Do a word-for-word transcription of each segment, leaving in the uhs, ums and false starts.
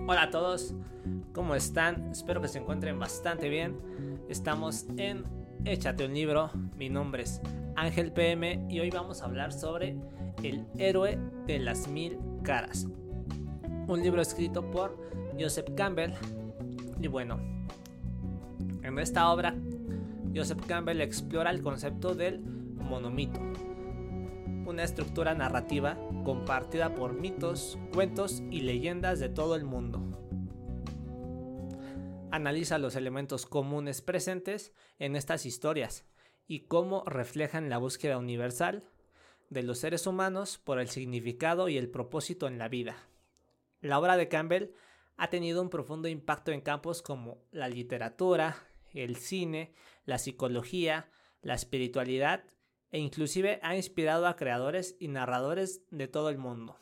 Hola a todos, ¿cómo están? Espero que se encuentren bastante bien. Estamos en Échate un libro. Mi nombre es Ángel P M y hoy vamos a hablar sobre El héroe de las mil caras, un libro escrito por Joseph Campbell. Y bueno, en esta obra Joseph Campbell explora el concepto del monomito, una estructura narrativa compartida por mitos, cuentos y leyendas de todo el mundo. Analiza los elementos comunes presentes en estas historias y cómo reflejan la búsqueda universal de los seres humanos por el significado y el propósito en la vida. La obra de Campbell ha tenido un profundo impacto en campos como la literatura, el cine, la psicología, la espiritualidad e inclusive ha inspirado a creadores y narradores de todo el mundo.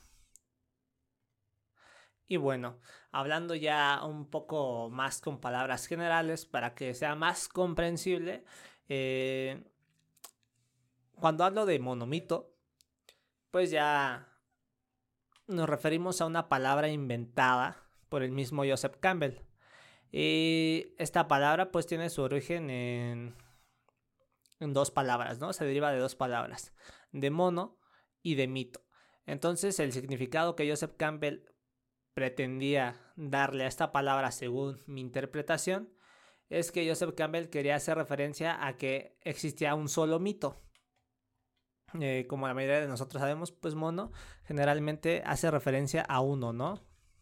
Y bueno, hablando ya un poco más con palabras generales para que sea más comprensible, eh, cuando hablo de monomito, pues ya nos referimos a una palabra inventada por el mismo Joseph Campbell. Y esta palabra pues tiene su origen en, en dos palabras, ¿no? Se deriva de dos palabras, de mono y de mito. Entonces el significado que Joseph Campbell pretendía darle a esta palabra, según mi interpretación, es que Joseph Campbell quería hacer referencia a que existía un solo mito. Eh, como la mayoría de nosotros sabemos, pues mono generalmente hace referencia a uno, ¿no?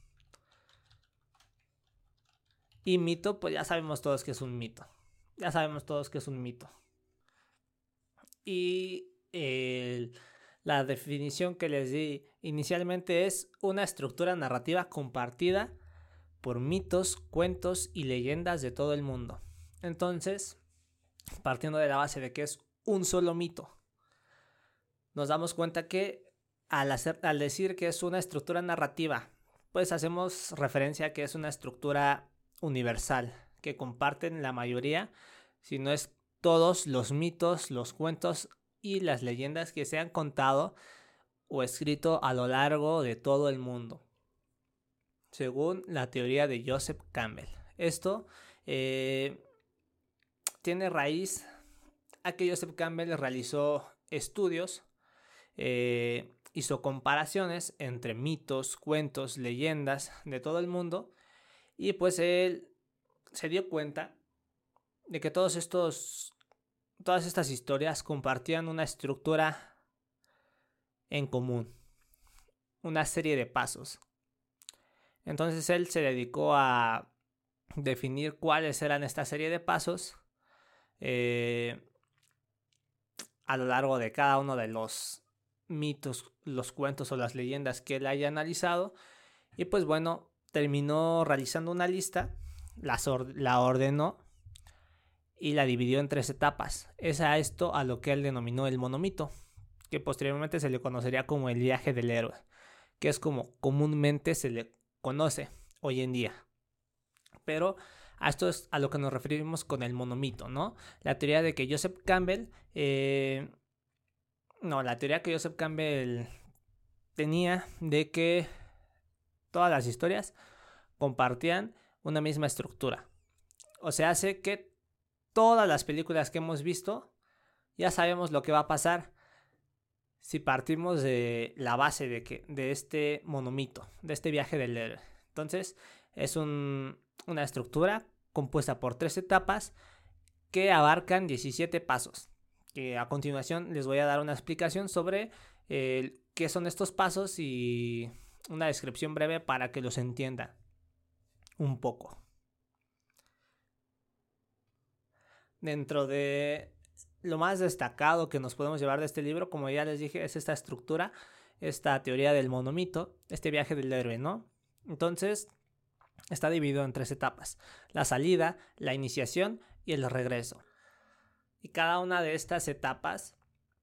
Y mito, pues ya sabemos todos que es un mito. Ya sabemos todos que es un mito. Y eh, la definición que les di inicialmente es una estructura narrativa compartida por mitos, cuentos y leyendas de todo el mundo. Entonces, partiendo de la base de que es un solo mito, nos damos cuenta que al, hacer, al decir que es una estructura narrativa, pues hacemos referencia a que es una estructura universal, que comparten la mayoría, si no es todos los mitos, los cuentos y las leyendas que se han contado o escrito a lo largo de todo el mundo, según la teoría de Joseph Campbell. Esto eh, tiene raíz a que Joseph Campbell realizó estudios, eh, hizo comparaciones entre mitos, cuentos, leyendas de todo el mundo y pues él se dio cuenta de que todos estos, todas estas historias compartían una estructura en común, una serie de pasos. Entonces él se dedicó a definir cuáles eran esta serie de pasos eh, a lo largo de cada uno de los mitos, los cuentos o las leyendas que él haya analizado. Y pues bueno, terminó realizando una lista, la, or- la ordenó y la dividió en tres etapas. Es a esto a lo que él denominó el monomito, que posteriormente se le conocería como el viaje del héroe, que es como comúnmente se le conoce hoy en día. Pero a esto es a lo que nos referimos con el monomito, ¿no? La teoría de que Joseph Campbell... Eh, no, la teoría que Joseph Campbell tenía de que todas las historias compartían una misma estructura. O sea, hace que todas las películas que hemos visto ya sabemos lo que va a pasar si partimos de la base de, que, de este monomito, de este viaje del héroe. Entonces es un, una estructura compuesta por tres etapas que abarcan diecisiete pasos. Que a continuación les voy a dar una explicación sobre eh, qué son estos pasos y una descripción breve para que los entiendan un poco. Dentro de lo más destacado que nos podemos llevar de este libro, como ya les dije, es esta estructura, esta teoría del monomito, este viaje del héroe, ¿no? Entonces, está dividido en tres etapas: la salida, la iniciación y el regreso. Y cada una de estas etapas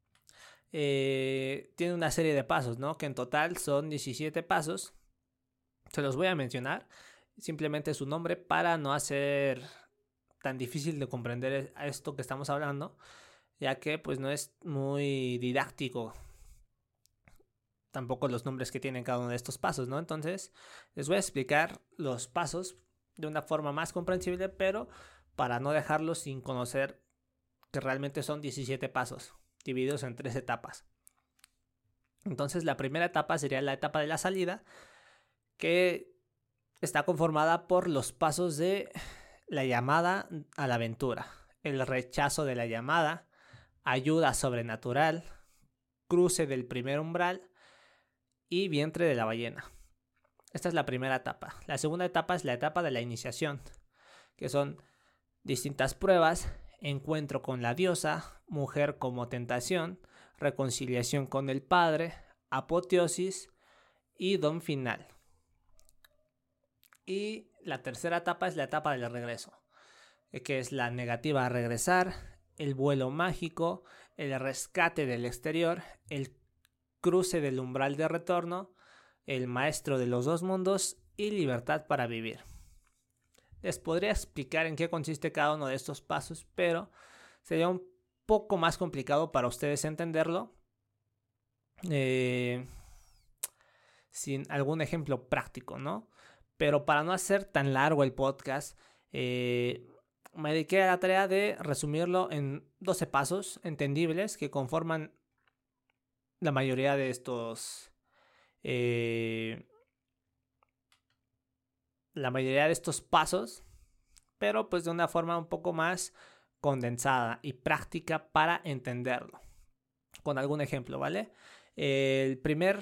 eh, tiene una serie de pasos, ¿no? Que en total son diecisiete pasos. Se los voy a mencionar, simplemente su nombre para no hacer tan difícil de comprender a esto que estamos hablando, ya que pues no es muy didáctico tampoco los nombres que tienen cada uno de estos pasos, ¿no? Entonces, les voy a explicar los pasos de una forma más comprensible, pero para no dejarlos sin conocer que realmente son diecisiete pasos, divididos en tres etapas. Entonces, la primera etapa sería la etapa de la salida, que está conformada por los pasos de la llamada a la aventura, el rechazo de la llamada, ayuda sobrenatural, cruce del primer umbral y vientre de la ballena. Esta es la primera etapa. La segunda etapa es la etapa de la iniciación, que son distintas pruebas: encuentro con la diosa, mujer como tentación, reconciliación con el padre, apoteosis y don final. Y la tercera etapa es la etapa del regreso, que es la negativa a regresar, el vuelo mágico, el rescate del exterior, el cruce del umbral de retorno, el maestro de los dos mundos y libertad para vivir. Les podría explicar en qué consiste cada uno de estos pasos, pero sería un poco más complicado para ustedes entenderlo eh, sin algún ejemplo práctico, ¿no? Pero para no hacer tan largo el podcast, eh, me dediqué a la tarea de resumirlo en doce pasos entendibles que conforman la mayoría de estos eh, la mayoría de estos pasos, pero pues de una forma un poco más condensada y práctica para entenderlo, con algún ejemplo, ¿vale? El primer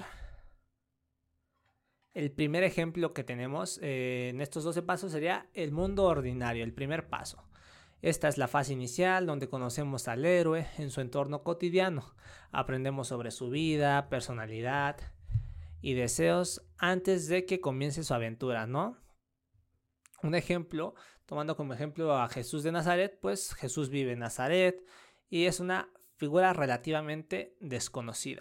el primer ejemplo que tenemos eh, en estos doce pasos sería el mundo ordinario, el primer paso. Esta es la fase inicial donde conocemos al héroe en su entorno cotidiano. Aprendemos sobre su vida, personalidad y deseos antes de que comience su aventura, ¿no? Un ejemplo, tomando como ejemplo a Jesús de Nazaret, pues Jesús vive en Nazaret y es una figura relativamente desconocida.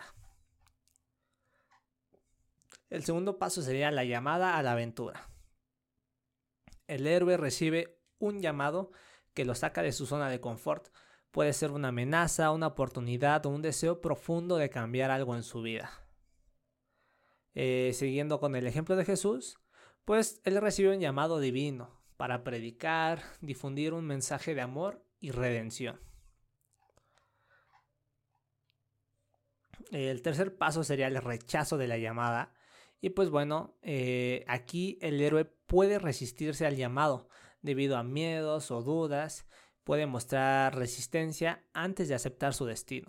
El segundo paso sería la llamada a la aventura. El héroe recibe un llamado que lo saca de su zona de confort. Puede ser una amenaza, una oportunidad o un deseo profundo de cambiar algo en su vida. Eh, siguiendo con el ejemplo de Jesús, pues él recibe un llamado divino para predicar, difundir un mensaje de amor y redención. El tercer paso sería el rechazo de la llamada. Y pues bueno, eh, aquí el héroe puede resistirse al llamado debido a miedos o dudas, puede mostrar resistencia antes de aceptar su destino.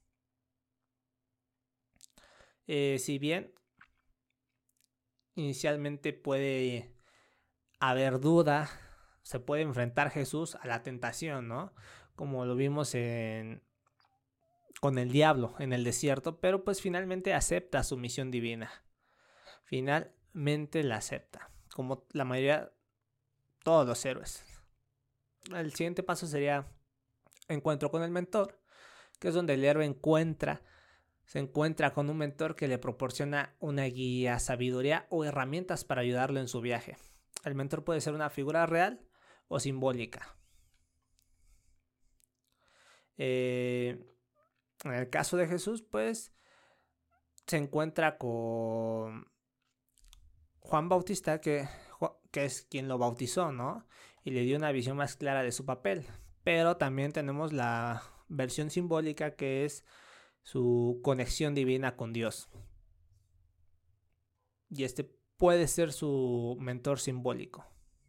Eh, si bien inicialmente puede haber duda, se puede enfrentar Jesús a la tentación, ¿no? Como lo vimos en, con el diablo en el desierto, pero pues finalmente acepta su misión divina. Finalmente la acepta, como la mayoría, todos los héroes. El siguiente paso sería encuentro con el mentor, que es donde el héroe encuentra, se encuentra con un mentor que le proporciona una guía, sabiduría o herramientas para ayudarlo en su viaje. El mentor puede ser una figura real o simbólica. Eh, en el caso de Jesús, pues se encuentra con Juan Bautista, que, que es quien lo bautizó, ¿no? Y le dio una visión más clara de su papel. Pero también tenemos la versión simbólica, que es su conexión divina con Dios. Y este puede ser su mentor simbólico.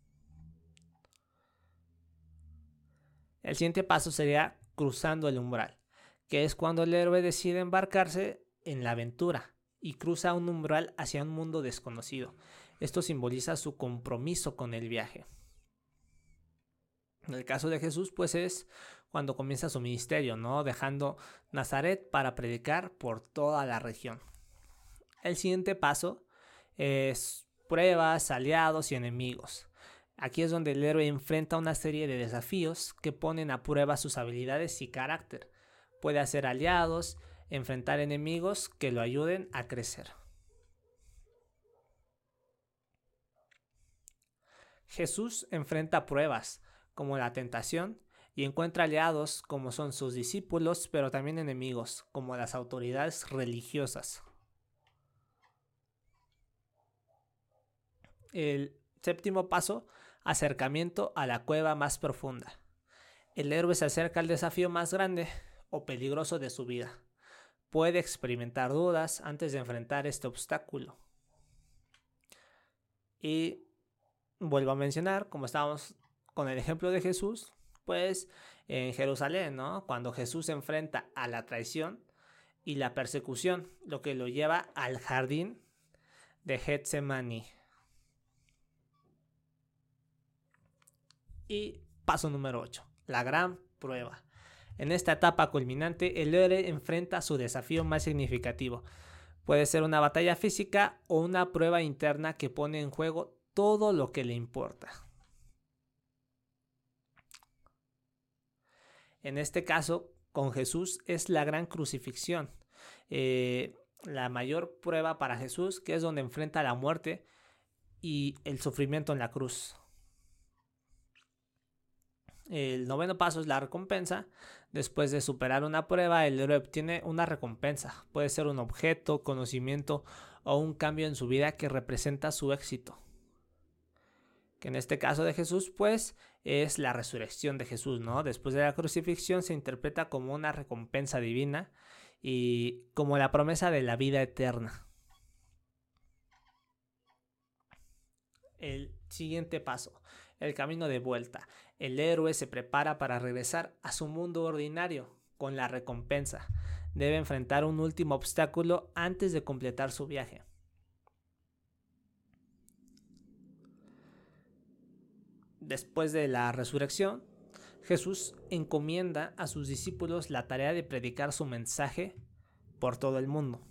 El siguiente paso sería cruzando el umbral, que es cuando el héroe decide embarcarse en la aventura y cruza un umbral hacia un mundo desconocido. Esto simboliza su compromiso con el viaje. En el caso de Jesús, pues es cuando comienza su ministerio, ¿no? Dejando Nazaret para predicar por toda la región. El siguiente paso es pruebas, aliados y enemigos. Aquí es donde el héroe enfrenta una serie de desafíos que ponen a prueba sus habilidades y carácter. Puede hacer aliados, enfrentar enemigos que lo ayuden a crecer. Jesús enfrenta pruebas como la tentación y encuentra aliados como son sus discípulos, pero también enemigos como las autoridades religiosas. El séptimo paso, acercamiento a la cueva más profunda. El héroe se acerca al desafío más grande o peligroso de su vida. Puede experimentar dudas antes de enfrentar este obstáculo. Y vuelvo a mencionar, como estábamos con el ejemplo de Jesús, pues en Jerusalén, ¿no? Cuando Jesús se enfrenta a la traición y la persecución, lo que lo lleva al jardín de Getsemaní. Y paso número ocho, la gran prueba. En esta etapa culminante, el héroe enfrenta su desafío más significativo. Puede ser una batalla física o una prueba interna que pone en juego todo lo que le importa. En este caso, con Jesús es la gran crucifixión. Eh, la mayor prueba para Jesús, que es donde enfrenta la muerte y el sufrimiento en la cruz. El noveno paso es la recompensa. Después de superar una prueba, el héroe obtiene una recompensa. Puede ser un objeto, conocimiento o un cambio en su vida que representa su éxito. Que en este caso de Jesús, pues, es la resurrección de Jesús, ¿no? Después de la crucifixión se interpreta como una recompensa divina y como la promesa de la vida eterna. El siguiente paso, el camino de vuelta. El héroe se prepara para regresar a su mundo ordinario con la recompensa. Debe enfrentar un último obstáculo antes de completar su viaje. Después de la resurrección, Jesús encomienda a sus discípulos la tarea de predicar su mensaje por todo el mundo.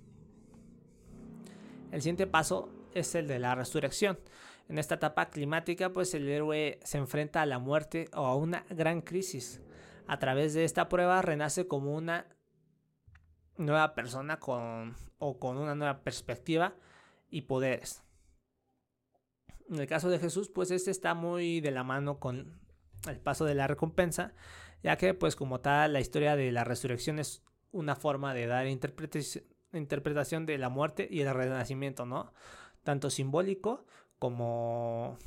El siguiente paso es el de la resurrección. En esta etapa climática, pues el héroe se enfrenta a la muerte o a una gran crisis. A través de esta prueba renace como una nueva persona con, o con una nueva perspectiva y poderes. En el caso de Jesús, pues este está muy de la mano con el paso de la recompensa, ya que pues como tal la historia de la resurrección es una forma de dar interpretación, interpretación de la muerte y el renacimiento, ¿no? Tanto simbólico como,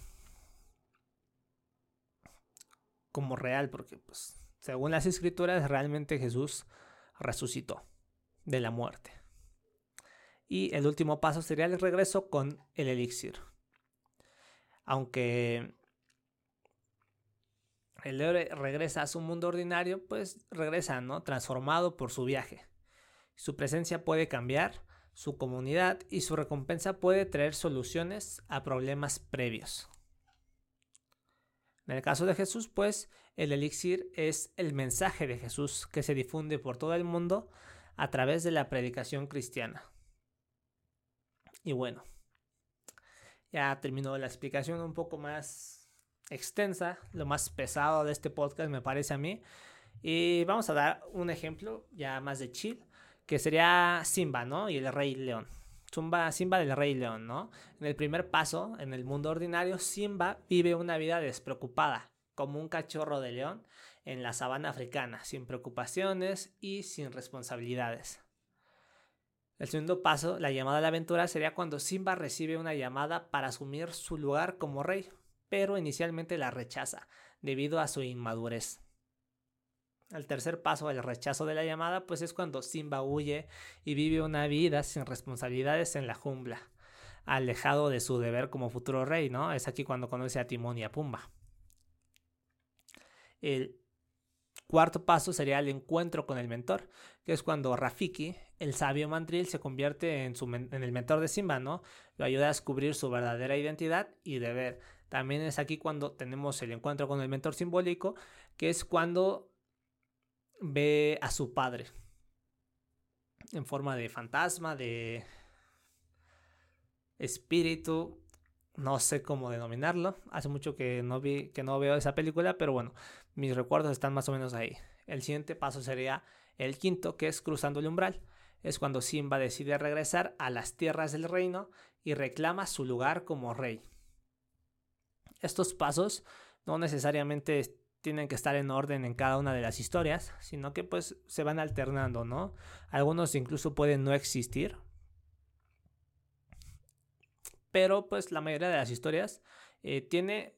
como real, porque pues según las escrituras realmente Jesús resucitó de la muerte. Y el último paso sería el regreso con el elixir. Aunque el héroe regresa a su mundo ordinario, pues regresa, ¿no? Transformado por su viaje. Su presencia puede cambiar su comunidad y su recompensa puede traer soluciones a problemas previos. En el caso de Jesús, pues el elixir es el mensaje de Jesús que se difunde por todo el mundo a través de la predicación cristiana. Y bueno, ya terminó la explicación un poco más extensa, lo más pesado de este podcast me parece a mí. Y vamos a dar un ejemplo ya más de chill, que sería Simba, ¿no? Y el Rey León. Simba, Simba del Rey León, ¿no? En el primer paso, en el mundo ordinario, Simba vive una vida despreocupada, como un cachorro de león en la sabana africana, sin preocupaciones y sin responsabilidades. El segundo paso, la llamada a la aventura, sería cuando Simba recibe una llamada para asumir su lugar como rey, pero inicialmente la rechaza debido a su inmadurez. El tercer paso, el rechazo de la llamada, pues es cuando Simba huye y vive una vida sin responsabilidades en la jungla, alejado de su deber como futuro rey, ¿no? Es aquí cuando conoce a Timón y a Pumba. El cuarto paso sería el encuentro con el mentor, que es cuando Rafiki, el sabio mandril, se convierte en, su men- en el mentor de Simba, ¿no? Lo ayuda a descubrir su verdadera identidad y deber. También es aquí cuando tenemos el encuentro con el mentor simbólico, que es cuando ve a su padre en forma de fantasma, de espíritu, no sé cómo denominarlo. Hace mucho que no vi, que no veo esa película, pero bueno, mis recuerdos están más o menos ahí. El siguiente paso sería el quinto, que es cruzando el umbral. Es cuando Simba decide regresar a las tierras del reino y reclama su lugar como rey. Estos pasos no necesariamente tienen que estar en orden en cada una de las historias, sino que pues se van alternando, ¿no? Algunos incluso pueden no existir, pero pues la mayoría de las historias eh, tiene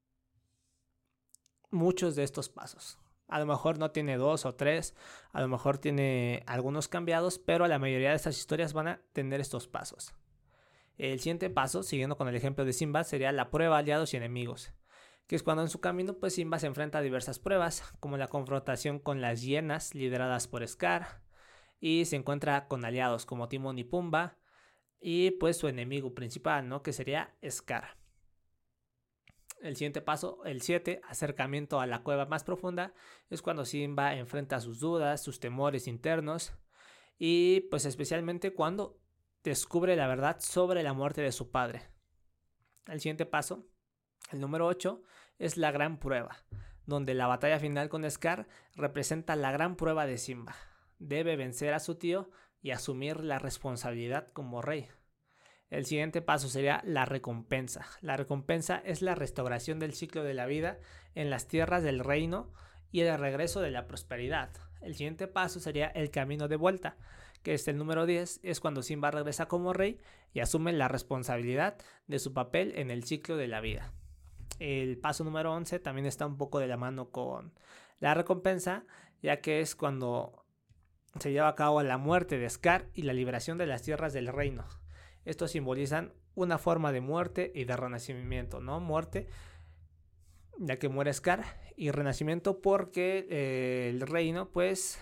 muchos de estos pasos. A lo mejor no tiene dos o tres, a lo mejor tiene algunos cambiados, pero la mayoría de estas historias van a tener estos pasos. El siguiente paso, siguiendo con el ejemplo de Simba, sería la prueba aliados y enemigos, que es cuando en su camino pues Simba se enfrenta a diversas pruebas, como la confrontación con las hienas lideradas por Scar, y se encuentra con aliados como Timón y Pumba, y pues su enemigo principal, ¿no? Que sería Scar. El siguiente paso, el siete, acercamiento a la cueva más profunda, es cuando Simba enfrenta sus dudas, sus temores internos, y pues especialmente cuando descubre la verdad sobre la muerte de su padre. El siguiente paso, el número ocho, es la gran prueba, donde la batalla final con Scar representa la gran prueba de Simba. Debe vencer a su tío y asumir la responsabilidad como rey. El siguiente paso sería la recompensa. La recompensa es la restauración del ciclo de la vida en las tierras del reino y el regreso de la prosperidad. El siguiente paso sería el camino de vuelta, que es el número diez, es cuando Simba regresa como rey y asume la responsabilidad de su papel en el ciclo de la vida. El paso número once también está un poco de la mano con la recompensa, ya que es cuando se lleva a cabo la muerte de Scar y la liberación de las tierras del reino. Estos simbolizan una forma de muerte y de renacimiento, ¿no? Muerte, ya que muere Scar, y renacimiento porque eh, el reino, pues,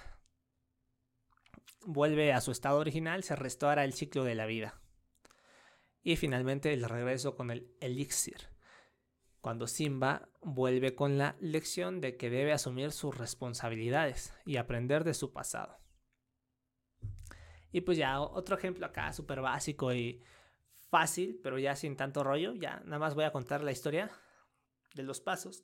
vuelve a su estado original, se restaura el ciclo de la vida. Y finalmente el regreso con el elixir, cuando Simba vuelve con la lección de que debe asumir sus responsabilidades y aprender de su pasado. Y pues ya otro ejemplo acá súper básico y fácil, pero ya sin tanto rollo. Ya nada más voy a contar la historia de los pasos.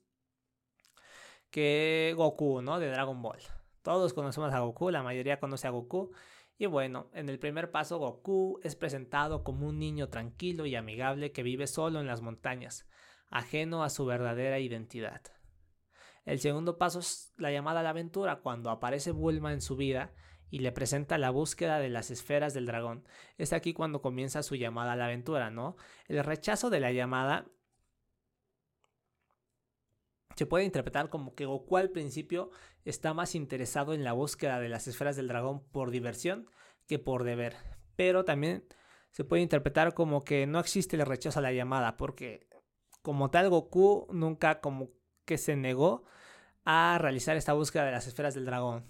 Que Goku, ¿no? De Dragon Ball. Todos conocemos a Goku, la mayoría conoce a Goku. Y bueno, en el primer paso Goku es presentado como un niño tranquilo y amigable que vive solo en las montañas, ajeno a su verdadera identidad. El segundo paso es la llamada a la aventura, cuando aparece Bulma en su vida y le presenta la búsqueda de las esferas del dragón. Es aquí cuando comienza su llamada a la aventura, ¿no? El rechazo de la llamada se puede interpretar como que Goku al principio está más interesado en la búsqueda de las esferas del dragón por diversión que por deber. Pero también se puede interpretar como que no existe el rechazo a la llamada, porque como tal Goku nunca como que se negó a realizar esta búsqueda de las esferas del dragón.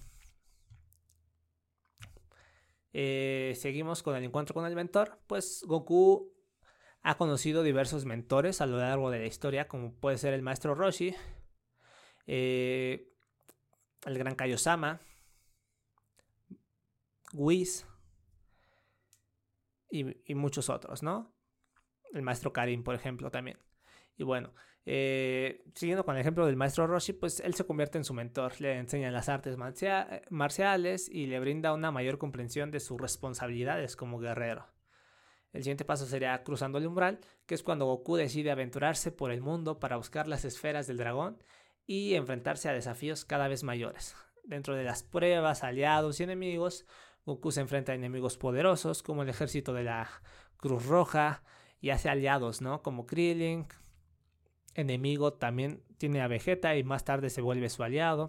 Eh, seguimos con el encuentro con el mentor. Pues Goku ha conocido diversos mentores a lo largo de la historia, como puede ser el maestro Roshi, eh, el gran Kaiosama, Whis y, y muchos otros, ¿no? El maestro Karin, por ejemplo, también. Y bueno, eh, siguiendo con el ejemplo del maestro Roshi, pues él se convierte en su mentor, le enseña las artes marcia- marciales y le brinda una mayor comprensión de sus responsabilidades como guerrero. El siguiente paso sería cruzando el umbral, que es cuando Goku decide aventurarse por el mundo para buscar las esferas del dragón y enfrentarse a desafíos cada vez mayores. Dentro de las pruebas, aliados y enemigos, Goku se enfrenta a enemigos poderosos como el ejército de la Cruz Roja y hace aliados, ¿no? Como Krillin. Enemigo también tiene a Vegeta y más tarde se vuelve su aliado.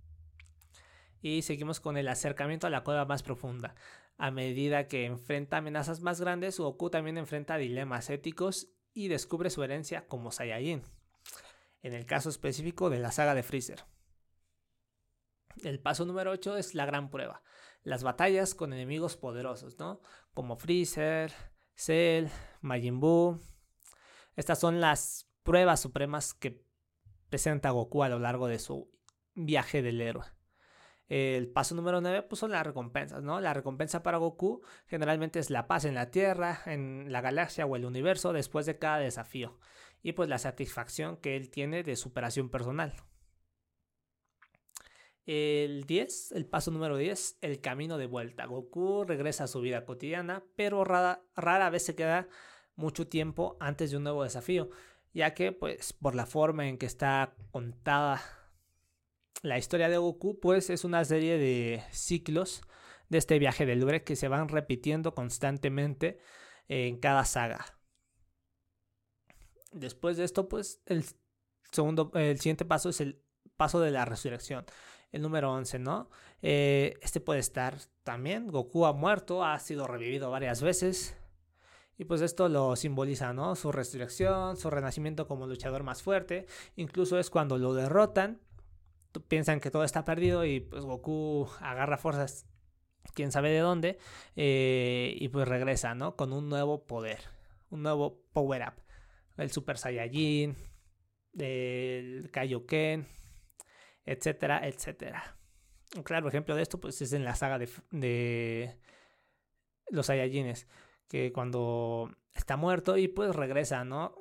Y seguimos con el acercamiento a la cueva más profunda. A medida que enfrenta amenazas más grandes, Goku también enfrenta dilemas éticos y descubre su herencia como Saiyajin. En el caso específico de la saga de Freezer. El paso número ocho es la gran prueba. Las batallas con enemigos poderosos, ¿no? Como Freezer, Cell, Majin Buu. Estas son las pruebas supremas que presenta Goku a lo largo de su viaje del héroe. El paso número nueve pues son las recompensas, ¿no? La recompensa para Goku generalmente es la paz en la Tierra, en la galaxia o el universo después de cada desafío. Y pues la satisfacción que él tiene de superación personal. El diez, el paso número diez, el camino de vuelta. Goku regresa a su vida cotidiana, pero rara, rara vez se queda mucho tiempo antes de un nuevo desafío, ya que pues por la forma en que está contada la historia de Goku, pues es una serie de ciclos de este viaje del héroe que se van repitiendo constantemente en cada saga. Después de esto, pues el segundo, el siguiente paso es el paso de la resurrección, el número once, ¿no? Eh, este puede estar también, Goku ha muerto, ha sido revivido varias veces. Y pues esto lo simboliza, ¿no? Su resurrección, su renacimiento como luchador más fuerte. Incluso es cuando lo derrotan. Piensan que todo está perdido y pues Goku agarra fuerzas, quién sabe de dónde. Eh, y pues regresa, ¿no? Con un nuevo poder. Un nuevo power up. El Super Saiyajin, el Kaioken, etcétera, etcétera. Un claro ejemplo de esto pues es en la saga de, de los Saiyajines, que cuando está muerto y pues regresa, ¿no?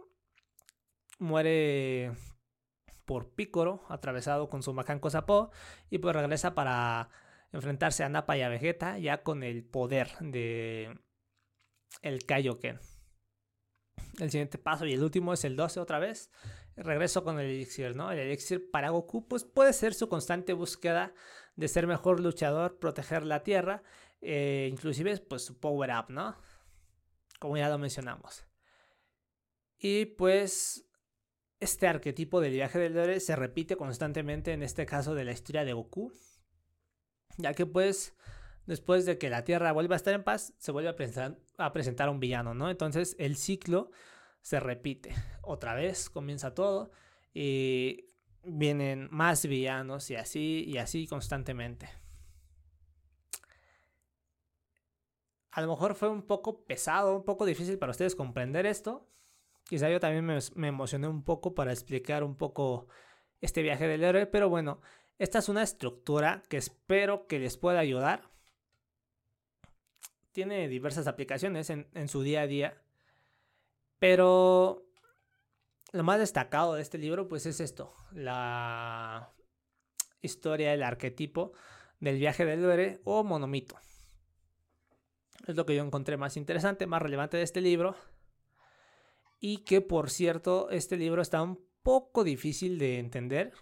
Muere por Piccolo, atravesado con su Macanco Sapó, y pues regresa para enfrentarse a Nappa y a Vegeta, ya con el poder de el Kaioken. El siguiente paso y el último es el doce otra vez. Regreso con el elixir, ¿no? El elixir para Goku pues puede ser su constante búsqueda de ser mejor luchador, proteger la tierra, eh, inclusive pues su power up, ¿no? Como ya lo mencionamos. Y pues este arquetipo del viaje del héroe se repite constantemente en este caso de la historia de Goku, ya que pues después de que la tierra vuelva a estar en paz, se vuelve a presentar a, presentar un villano, ¿no? Entonces el ciclo se repite. Otra vez comienza todo y vienen más villanos y así y así constantemente. A lo mejor fue un poco pesado, un poco difícil para ustedes comprender esto. Quizá yo también me, me emocioné un poco para explicar un poco este viaje del héroe, pero bueno, esta es una estructura que espero que les pueda ayudar. Tiene diversas aplicaciones en, en su día a día, pero lo más destacado de este libro pues es esto, la historia, el arquetipo del viaje del héroe o monomito. Es lo que yo encontré más interesante, más relevante de este libro. Y que por cierto, este libro está un poco difícil de entender.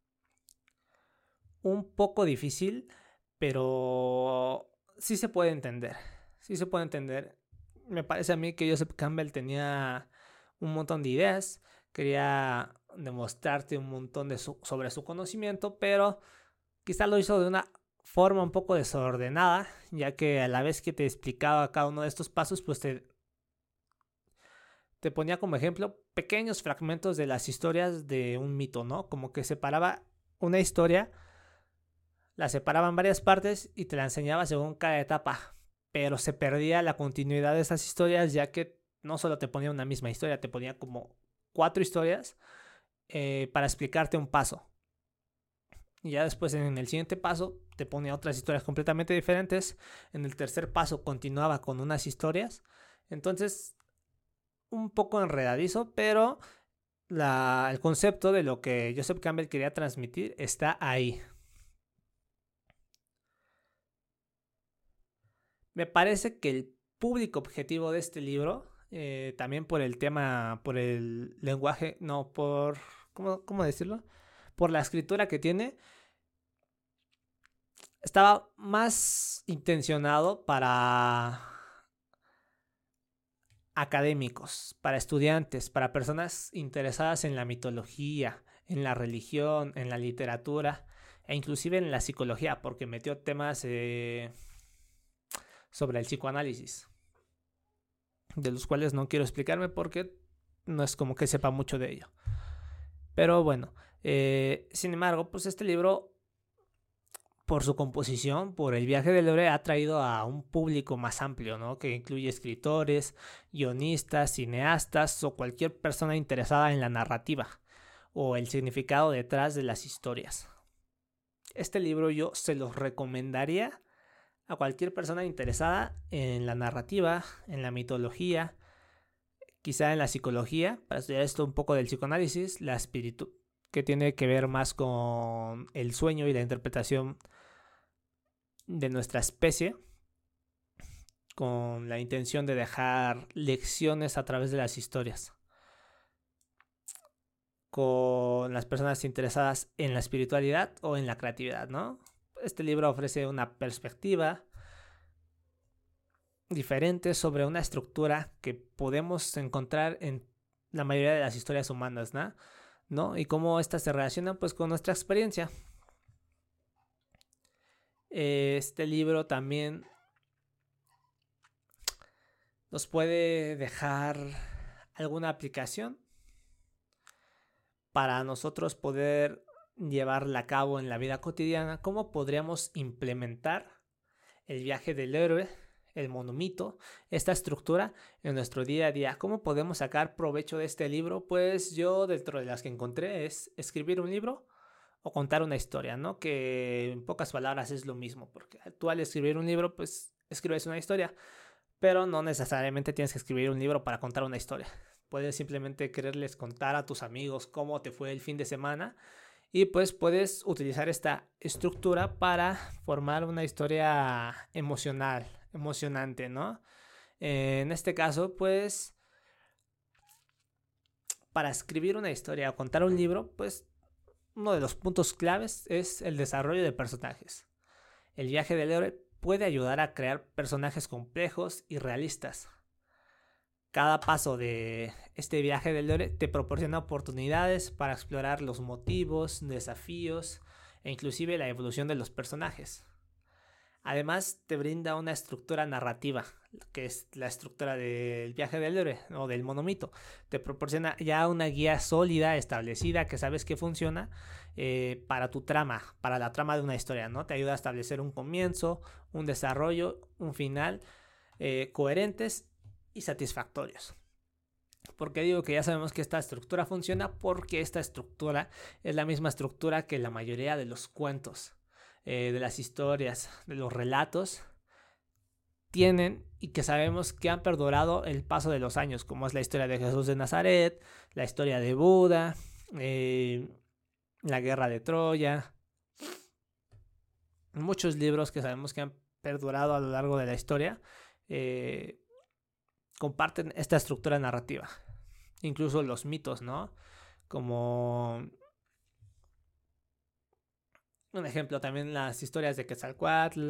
Un poco difícil, pero sí se puede entender. Sí se puede entender. Me parece a mí que Joseph Campbell tenía un montón de ideas. Quería demostrarte un montón de su, sobre su conocimiento, pero quizá lo hizo de una forma un poco desordenada, ya que a la vez que te explicaba cada uno de estos pasos, pues te, te ponía como ejemplo pequeños fragmentos de las historias de un mito, ¿no? Como que separaba una historia, la separaba en varias partes y te la enseñaba según cada etapa, pero se perdía la continuidad de esas historias, ya que no solo te ponía una misma historia, te ponía como cuatro historias eh, para explicarte un paso. Y ya después en el siguiente paso te ponía otras historias completamente diferentes. En el tercer paso continuaba con unas historias. Entonces, un poco enredadizo, pero la, el concepto de lo que Joseph Campbell quería transmitir está ahí. Me parece que el público objetivo de este libro, eh, también por el tema, por el lenguaje, no, por, ¿cómo, cómo decirlo? Por la escritura que tiene, estaba más intencionado para académicos, para estudiantes, para personas interesadas en la mitología, en la religión, en la literatura e inclusive en la psicología, porque metió temas eh, sobre el psicoanálisis, de los cuales no quiero explicarme porque no es como que sepa mucho de ello. Pero bueno, eh, sin embargo, pues este libro, por su composición, por el viaje del héroe, ha traído a un público más amplio, ¿no? Que incluye escritores, guionistas, cineastas o cualquier persona interesada en la narrativa o el significado detrás de las historias. Este libro yo se los recomendaría a cualquier persona interesada en la narrativa, en la mitología, quizá en la psicología, para estudiar esto un poco del psicoanálisis, la espiritu que tiene que ver más con el sueño y la interpretación de nuestra especie, con la intención de dejar lecciones a través de las historias. Con las personas interesadas en la espiritualidad o en la creatividad, ¿no? Este libro ofrece una perspectiva diferente sobre una estructura que podemos encontrar en la mayoría de las historias humanas, ¿no? ¿no? Y cómo estas se relacionan pues con nuestra experiencia. Este libro también nos puede dejar alguna aplicación para nosotros poder llevarla a cabo en la vida cotidiana. ¿Cómo podríamos implementar el viaje del héroe, el monomito, esta estructura en nuestro día a día? ¿Cómo podemos sacar provecho de este libro? Pues yo, dentro de las que encontré, es escribir un libro o contar una historia, ¿no? Que en pocas palabras es lo mismo, porque tú al escribir un libro, pues escribes una historia, pero no necesariamente tienes que escribir un libro para contar una historia. Puedes simplemente quererles contar a tus amigos cómo te fue el fin de semana y pues puedes utilizar esta estructura para formar una historia emocional, emocionante, ¿no? En este caso, pues, para escribir una historia o contar un libro, pues, uno de los puntos claves es el desarrollo de personajes. El viaje del héroe puede ayudar a crear personajes complejos y realistas. Cada paso de este viaje del héroe te proporciona oportunidades para explorar los motivos, desafíos e inclusive la evolución de los personajes. Además, te brinda una estructura narrativa, que es la estructura del viaje del héroe o del monomito. Te proporciona ya una guía sólida, establecida, que sabes que funciona eh, para tu trama, para la trama de una historia, ¿no? Te ayuda a establecer un comienzo, un desarrollo, un final eh, coherentes y satisfactorios. ¿Por qué digo que ya sabemos que esta estructura funciona? Porque esta estructura es la misma estructura que la mayoría de los cuentos, eh, de las historias, de los relatos tienen y que sabemos que han perdurado el paso de los años, como es la historia de Jesús de Nazaret, la historia de Buda, eh, la guerra de Troya, muchos libros que sabemos que han perdurado a lo largo de la historia eh, comparten esta estructura narrativa. Incluso los mitos, ¿no? Como un ejemplo también las historias de Quetzalcóatl.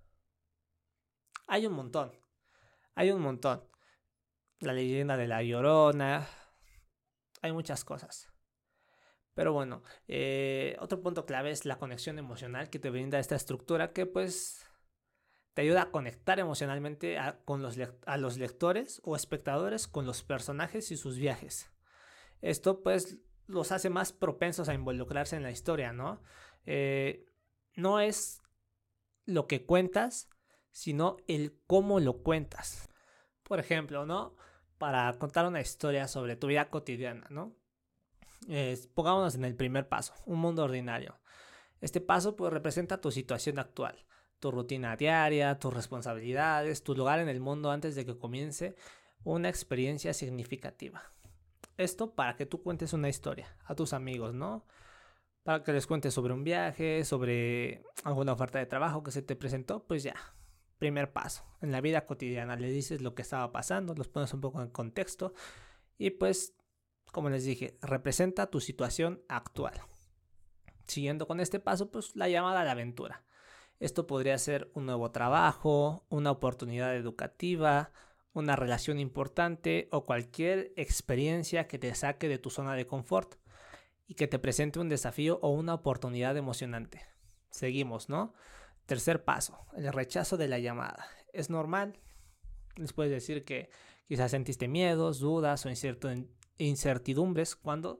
Hay un montón, hay un montón. La leyenda de la Llorona, hay muchas cosas. Pero bueno, eh, otro punto clave es la conexión emocional que te brinda esta estructura, que pues te ayuda a conectar emocionalmente a, con los, a los lectores o espectadores con los personajes y sus viajes. Esto pues los hace más propensos a involucrarse en la historia, ¿no? Eh, no es lo que cuentas, sino el cómo lo cuentas. Por ejemplo, ¿no? Para contar una historia sobre tu vida cotidiana, ¿no? Eh, pongámonos en el primer paso, un mundo ordinario. Este paso pues representa tu situación actual, tu rutina diaria, tus responsabilidades, tu lugar en el mundo antes de que comience una experiencia significativa. Esto para que tú cuentes una historia a tus amigos, ¿no? Para que les cuentes sobre un viaje, sobre alguna oferta de trabajo que se te presentó, pues ya, primer paso. En la vida cotidiana le dices lo que estaba pasando, los pones un poco en contexto y pues, como les dije, representa tu situación actual. Siguiendo con este paso, pues la llamada a la aventura. Esto podría ser un nuevo trabajo, una oportunidad educativa, una relación importante o cualquier experiencia que te saque de tu zona de confort y que te presente un desafío o una oportunidad emocionante. Seguimos, ¿no? Tercer paso, el rechazo de la llamada. Es normal. Les puedes decir que quizás sentiste miedos, dudas o incertidumbres cuando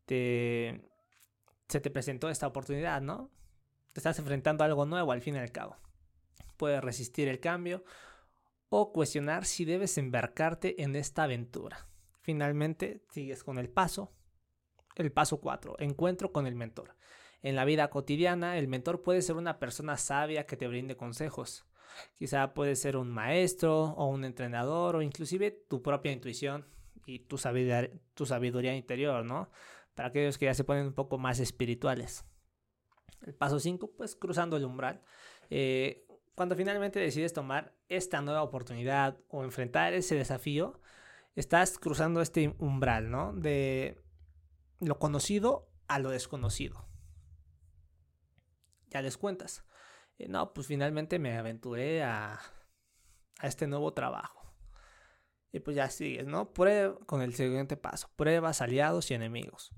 te, se te presentó esta oportunidad, ¿no? Te estás enfrentando a algo nuevo al fin y al cabo. Puedes resistir el cambio o cuestionar si debes embarcarte en esta aventura. Finalmente, sigues con el paso. El paso cuatro, encuentro con el mentor. En la vida cotidiana, el mentor puede ser una persona sabia que te brinde consejos. Quizá puede ser un maestro o un entrenador o inclusive tu propia intuición y tu sabiduría, tu sabiduría interior, ¿no? Para aquellos que ya se ponen un poco más espirituales. El paso cinco, pues cruzando el umbral. Eh, cuando finalmente decides tomar esta nueva oportunidad o enfrentar ese desafío, estás cruzando este umbral, ¿no? De lo conocido a lo desconocido. Ya les cuentas. Eh, no, pues finalmente me aventuré a, a este nuevo trabajo. Y pues ya sigues, ¿no? Prueba con el siguiente paso. Pruebas, aliados y enemigos.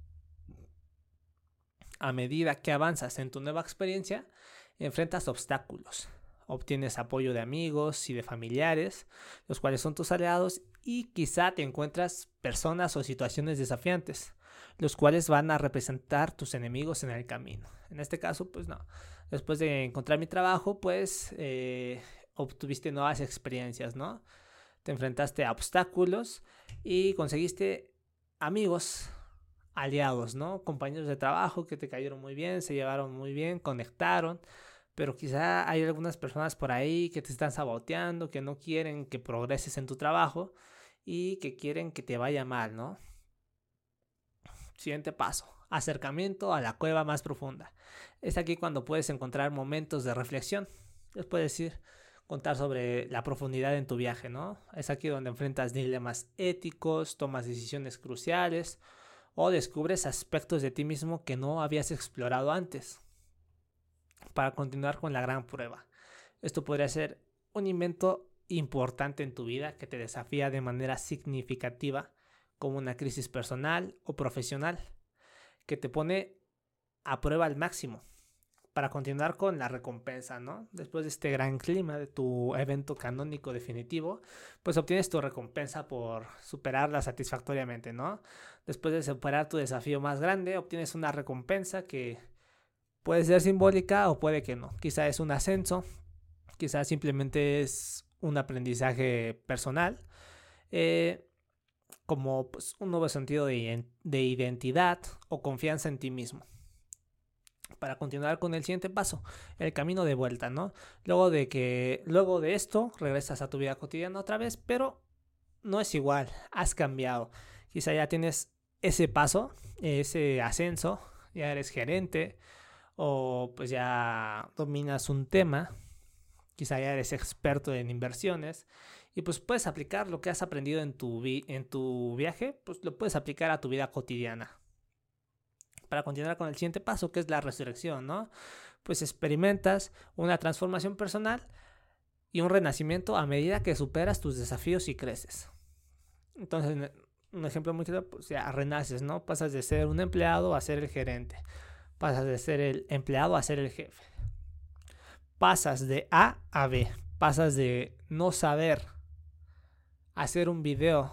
A medida que avanzas en tu nueva experiencia, enfrentas obstáculos. Obtienes apoyo de amigos y de familiares, los cuales son tus aliados, y quizá te encuentras personas o situaciones desafiantes, los cuales van a representar tus enemigos en el camino. En este caso, pues no. Después de encontrar mi trabajo, pues eh, obtuviste nuevas experiencias, ¿no? Te enfrentaste a obstáculos y conseguiste amigos, aliados, ¿no? Compañeros de trabajo que te cayeron muy bien, se llevaron muy bien, conectaron, pero quizá hay algunas personas por ahí que te están saboteando, que no quieren que progreses en tu trabajo y que quieren que te vaya mal, ¿no? Siguiente paso, acercamiento a la cueva más profunda. Es aquí cuando puedes encontrar momentos de reflexión. Les puedes decir, contar sobre la profundidad en tu viaje, ¿no? Es aquí donde enfrentas dilemas éticos, tomas decisiones cruciales o descubres aspectos de ti mismo que no habías explorado antes. Para continuar con la gran prueba. Esto podría ser un invento importante en tu vida que te desafía de manera significativa, como una crisis personal o profesional, que te pone a prueba al máximo. Para continuar con la recompensa, ¿no? Después de este gran clima de tu evento canónico definitivo, pues obtienes tu recompensa por superarla satisfactoriamente, ¿no? Después de superar tu desafío más grande, obtienes una recompensa que puede ser simbólica o puede que no. Quizá es un ascenso, quizá simplemente es un aprendizaje personal, eh, como pues, un nuevo sentido de, de identidad o confianza en ti mismo. Para continuar con el siguiente paso, el camino de vuelta, ¿no? Luego de que, luego de esto, regresas a tu vida cotidiana otra vez, pero no es igual, has cambiado. Quizá ya tienes ese paso, ese ascenso, ya eres gerente, o pues ya dominas un tema, quizá ya eres experto en inversiones, y pues puedes aplicar lo que has aprendido en tu, vi- en tu viaje, pues lo puedes aplicar a tu vida cotidiana. Para continuar con el siguiente paso, que es la resurrección, ¿no? Pues experimentas una transformación personal y un renacimiento a medida que superas tus desafíos y creces. Entonces, un ejemplo muy claro, pues ya renaces, ¿no? Pasas de ser un empleado a ser el gerente. Pasas de ser el empleado a ser el jefe. Pasas de A a B. Pasas de no saber hacer un video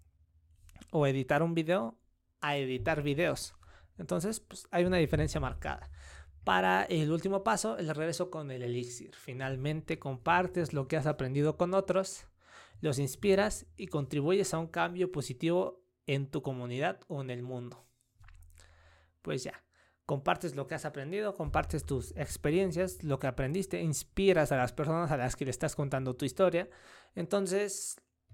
o editar un video a editar videos. Entonces, pues hay una diferencia marcada. Para el último paso, el regreso con el elixir. Finalmente compartes lo que has aprendido con otros, los inspiras y contribuyes a un cambio positivo en tu comunidad o en el mundo. Pues ya, compartes lo que has aprendido, compartes tus experiencias, lo que aprendiste, inspiras a las personas a las que le estás contando tu historia. Entonces,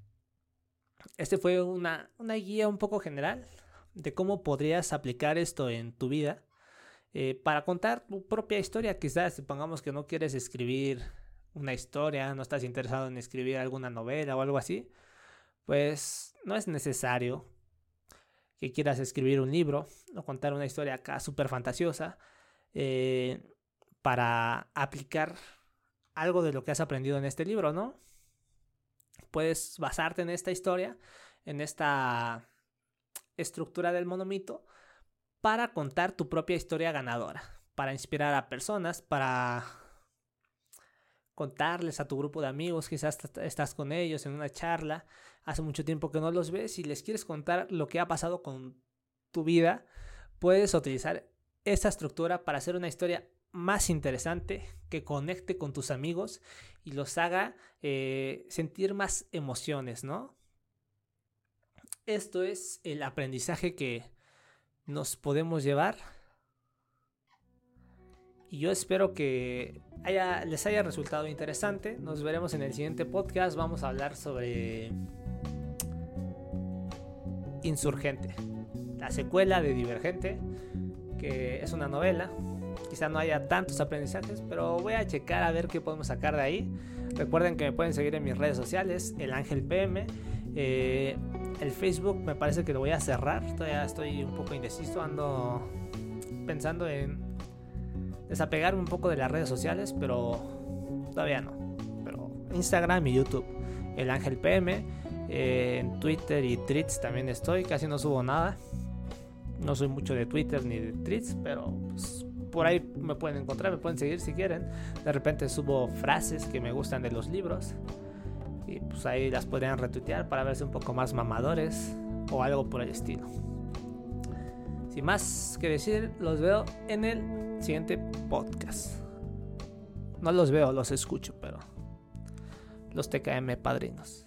este fue una, una guía un poco general de cómo podrías aplicar esto en tu vida eh, para contar tu propia historia. Quizás supongamos que no quieres escribir una historia, no estás interesado en escribir alguna novela o algo así, pues no es necesario que quieras escribir un libro o contar una historia acá súper fantasiosa eh, para aplicar algo de lo que has aprendido en este libro, ¿no? Puedes basarte en esta historia, en esta estructura del monomito, para contar tu propia historia ganadora, para inspirar a personas, para contarles a tu grupo de amigos, quizás estás con ellos en una charla, hace mucho tiempo que no los ves y les quieres contar lo que ha pasado con tu vida, puedes utilizar esta estructura para hacer una historia más interesante, que conecte con tus amigos y los haga eh, sentir más emociones, ¿no? Esto es el aprendizaje que nos podemos llevar. Y yo espero que haya, les haya resultado interesante. Nos veremos en el siguiente podcast. Vamos a hablar sobre Insurgente, la secuela de Divergente, que es una novela. Quizá no haya tantos aprendizajes, pero voy a checar a ver qué podemos sacar de ahí. Recuerden que me pueden seguir en mis redes sociales, El Ángel P M. Eh, el Facebook me parece que lo voy a cerrar. Todavía estoy un poco indeciso. Ando pensando en desapegarme un poco de las redes sociales, pero todavía no. Pero Instagram y YouTube, El Ángel P M. Eh, en Twitter y Threads también estoy, casi no subo nada. No soy mucho de Twitter ni de Threads, pero pues, por ahí me pueden encontrar, me pueden seguir si quieren. De repente subo frases que me gustan de los libros y pues ahí las podrían retuitear para verse un poco más mamadores o algo por el estilo. Sin más que decir, los veo en el siguiente podcast. No los veo, los escucho, pero los T K M padrinos.